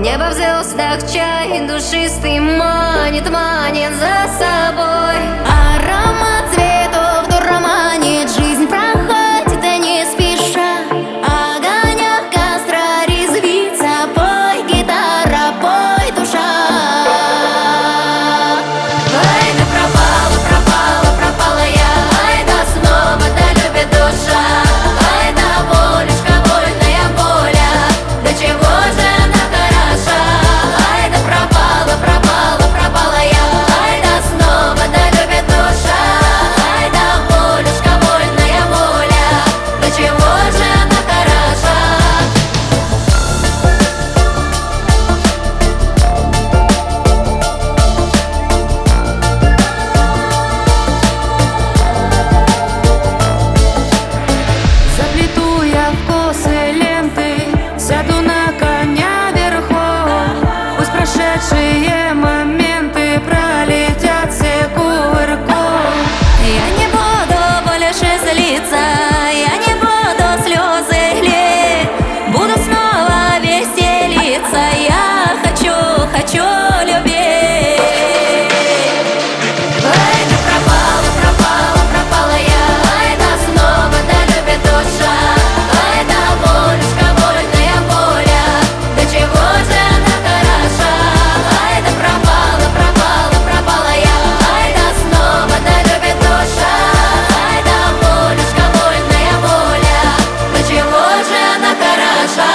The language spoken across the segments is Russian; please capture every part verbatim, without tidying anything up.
Небо в звездах, чай душистый манит, манит за собой. Аромат цветов дурманит, жизнь проходит, а не спеша. Огонек костра резвится, пой, гитара, пой, душа. Ай, да пропала, пропала, пропала я, ай, да снова, да любит душа. Ай, да волюшка, вольная воля, до чего же она хороша. Ай, да пропала, пропала, пропала я, ай, да снова, да любит душа. Ай, да волюшка, вольная воля, до чего же она хороша. Заплету я в косы ленты, сяду на коня верхом. Пусть прошедшие моменты пролетят все кувырком. Я не буду больше злиться, я не буду слезы лить, буду снова веселиться. Я хочу, хочу любить. Ай, да пропала, пропала, пропала я, ай, да снова, да любит душа. Ай, да волюшка, вольная воля, до чего же она хороша. Ай, да пропала, пропала, пропала я, ай, да снова, да любит душа. Ай, да волюшка, вольная воля, до чего же она хороша.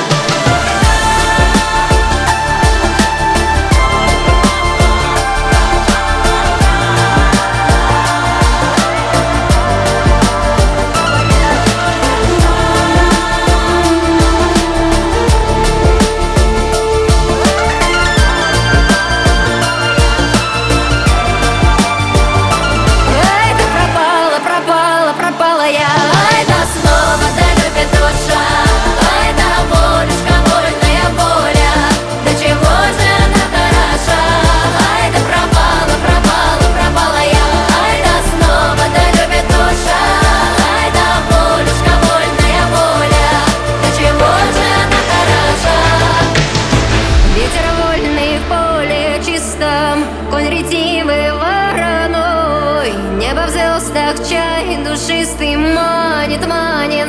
Ай, да пропала, пропала, пропала я, ай, да снова, да любит душа. Ай, да волюшка, вольная воля, до чего же она хороша. Ай, да пропала, пропала, пропала я, ай, да снова, да любит душа. Ай, да волюшка, вольная воля, до чего же она хороша. Ветер вольный в поле чистом, конь ретивый вороной. Небо в звездах, чай душистый манит, манит